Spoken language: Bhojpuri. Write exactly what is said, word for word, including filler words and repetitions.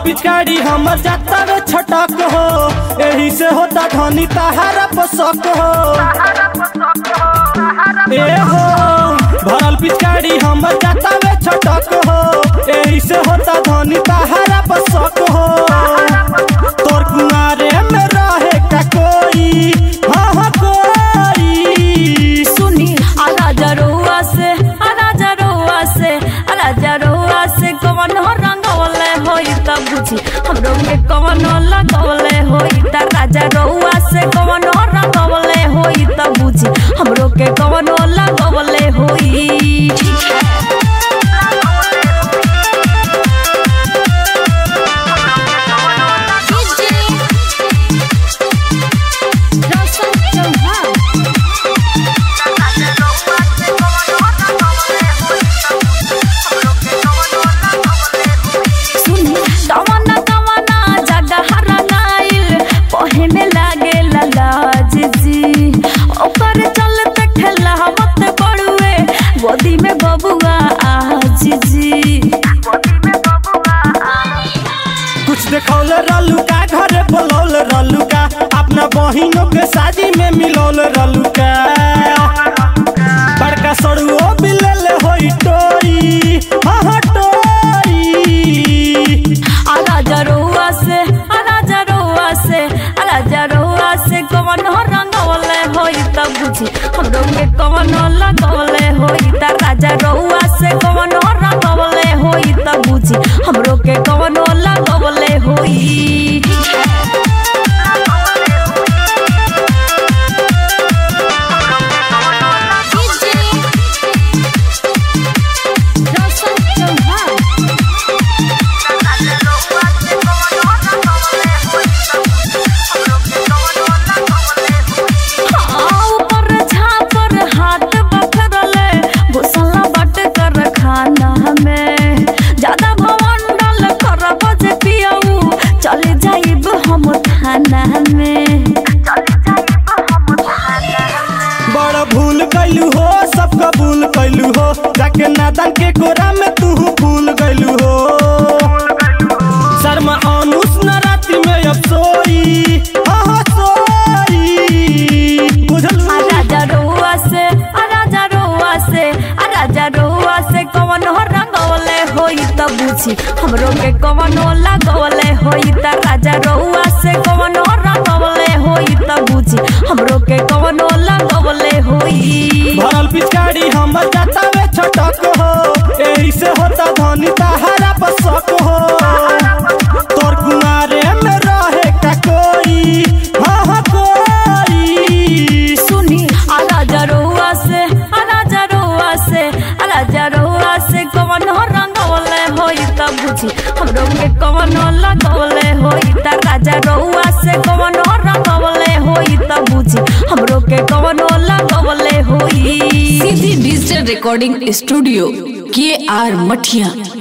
पिचकारी हमर जाता रे छटक हो, यही से होता धनी तहारा पसक हो। ए हो भरल पिचकारी हमर जाता रे छटक हो, यही से होता धनी तहारा पसक हो। तोर कुमारे में रहे का कोई, हाँ हाँ कोई। सुनी आला जरुआ से आला जरुआ से आला जरुआ से कवन हो रंगवले होई त बुझी हमरो के कवन लगवले होई त राजा रउआ से कवन हो रंगवले होई त बुझी हमरो के कवन लगवले होई। गोदी में बबुआ आज जी कुछ देखौल रलू का घरे बोलौल रलू का, अपना बहिनों के शादी में मिलौल रलू का। बड़का सड़ुओ बिलल होई टोई, हाँ हाँ टोई। आला जरुआ से आला जरुआ से आला जरुआ से कवन हो रंगवले होई त बुझी हमरो के कवन लगवले होई त राजा रउआ से कवन रंगवले होई त बुझी हमरो के कवन लगवले होई। बड़ा भूल कैलू हो, सब कबूल कैलू हो, जाके नादान के कोरा में तू भूल गैलू हो। शर्मा अनुस न राती में अब सोई, हाँ हाँ सोई। बुझलू राजा रउआ से राजा रउआ से राजा रउआ से कवन हो रंगवले होई त बुझी हमरो के कवन लगवले होई त राजा रउआ से कवन रंगवले होई त बुझी हमरो के कवन लगवले होई। भरल पिचकारी हमर जाता वे छटक हो, यही से होता धनी तहारा पसक हो। तोर कुमारे में रहे का कोई, हाँ हाँ कोई। सुनी आला जरुआ से आला जरुआ से आला जरुआ से कवन हो रंगवले होई त बुझी हमरो के कवन लगवले होई त राजा रउआ से कवन रंगवले होई त बुझी हमरो के कवन लगवले होई। सीधी डिजिटल रिकॉर्डिंग स्टूडियो के आर मठिया।